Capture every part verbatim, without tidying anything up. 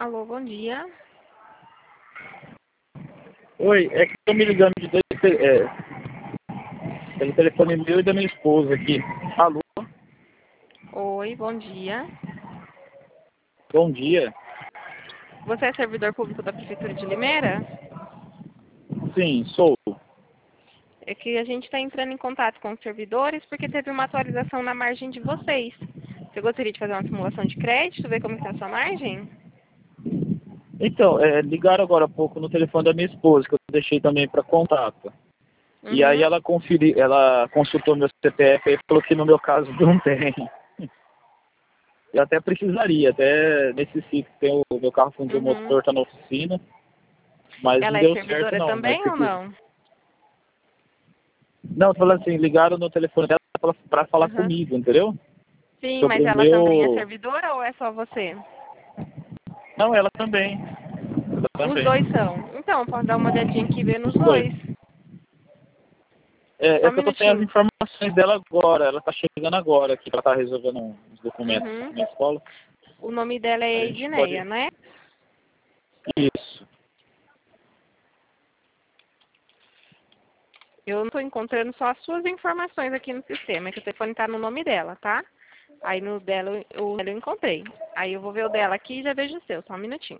Alô, bom dia. Oi, é que estou me ligando de dois, é, pelo telefone meu e da minha esposa aqui. Alô, Oi, bom dia. bom dia. Você é servidor público da Prefeitura de Limeira? Sim, sou. É que a gente está entrando em contato com os servidores porque teve uma atualização na margem de vocês. Você gostaria de fazer uma simulação de crédito, ver como está a sua margem? Então, é, ligaram agora há pouco no telefone da minha esposa, que eu deixei também para contato. E aí Uhum. ela conferiu, ela consultou meu C P F e falou que no meu caso não tem. Eu até precisaria, até necessito, tem o meu carro fundiu o Uhum. motor, está na oficina, mas não Ela é deu certo servidora não, mas também ou precisa. não? Não, tô falando assim, ligaram no telefone dela para falar Uhum. comigo, entendeu? Sim, Sobre mas o ela também é meu. servidora ou é só você? Não, ela também. Ela Os também. dois são. Então, pode dar uma olhadinha aqui e ver nos Os dois. dois. É, Só é um que eu tô sem as minutinho. informações dela agora. Ela tá chegando agora aqui, ela tá resolvendo uns documentos aqui na Uhum. minha escola. O nome dela A é gente Edneia, pode. né? Isso. Eu não estou encontrando só as suas informações aqui no sistema, é que o telefone está no nome dela, tá? Aí no dela eu, o dela eu encontrei. Aí eu vou ver o dela aqui e já vejo o seu, só um minutinho.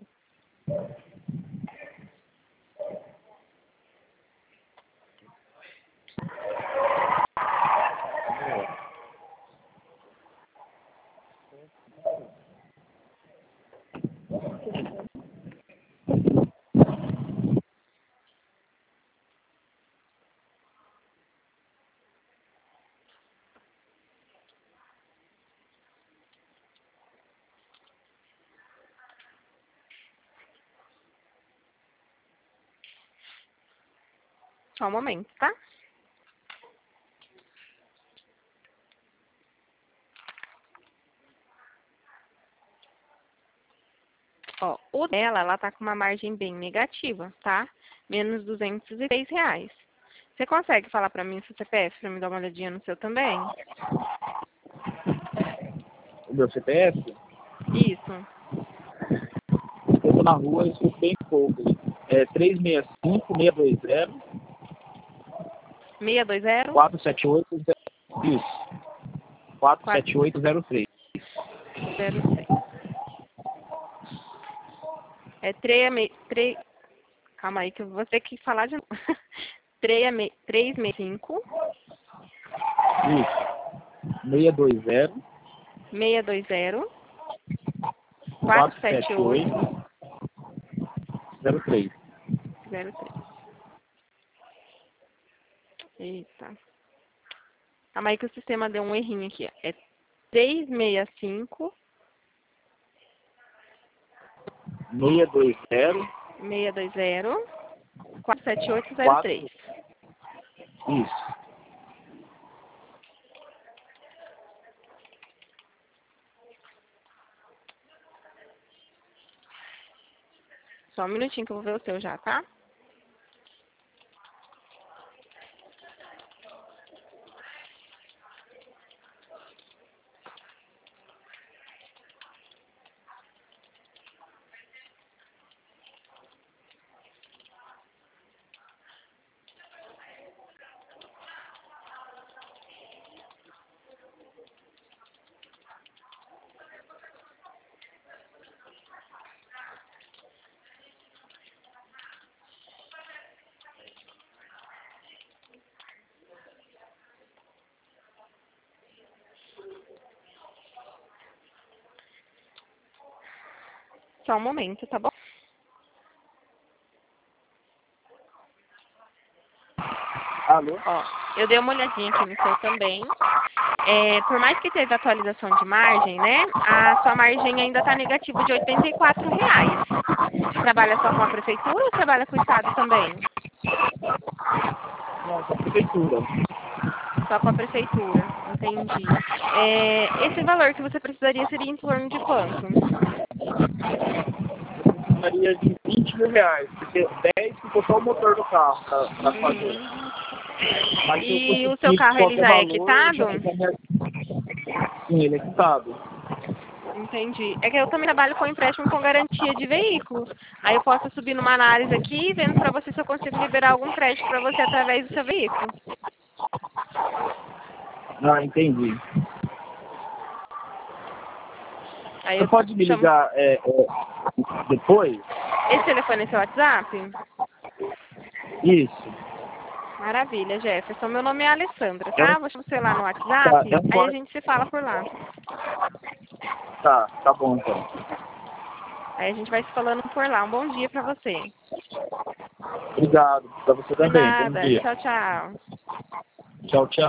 Só um momento, tá? Ó, o dela, ela tá com uma margem bem negativa, tá? Menos duzentos e três reais. Você consegue falar pra mim o seu C P F pra me dar uma olhadinha no seu também? O meu C P F, Isso. eu tô na rua e escuto bem pouco. É três seis cinco, seis dois zero, seis dois zero, quatro sete oito zero. Isso. quatro quatro sete oito zero três. zero três. É três, três, calma aí que eu vou ter que falar de novo. três seis cinco, Isso. seis dois zero, seis dois zero, quatro quatro sete sete oito oito zero três. zero três. Eita. Calma aí que o sistema deu um errinho aqui. Ó. É três seis cinco, seis dois zero, seis dois zero, quatro sete oito zero três. quatro. Isso. Só um minutinho que eu vou ver o seu já, tá? Só um momento, tá bom? Alô? Ó, eu dei uma olhadinha aqui no seu também. É, por mais que teve atualização de margem, né? A sua margem ainda está negativa de oitenta e quatro reais. Trabalha só com a prefeitura ou trabalha com o estado também? Não, da prefeitura. Só com a prefeitura, entendi. É, esse valor que você precisaria seria em torno de quanto? Precisaria de vinte mil reais, porque dez ficou só o motor do carro pra, pra fazer. Uhum. Mas se eu E o seu conseguir carro ele qualquer já é valor, eu já, quitado? já me... Sim, ele é quitado. Entendi. É que eu também trabalho com empréstimo com garantia de veículo. Aí eu posso subir numa análise aqui, vendo pra você se eu consigo liberar algum crédito pra você através do seu veículo. Ah, entendi. Aí Você eu pode me chamo... ligar é, é, depois? Esse telefone é seu WhatsApp? Isso. Maravilha, Jefferson. Meu nome é Alessandra, É tá? um, Vou chamar você lá no tá, WhatsApp, é um aí a código. gente se fala por lá. Tá, tá bom então. Aí a gente vai se falando por lá. Um bom dia pra você. Obrigado. Pra você Por também. Bom nada. dia. Tchau, tchau. Tchau, tchau.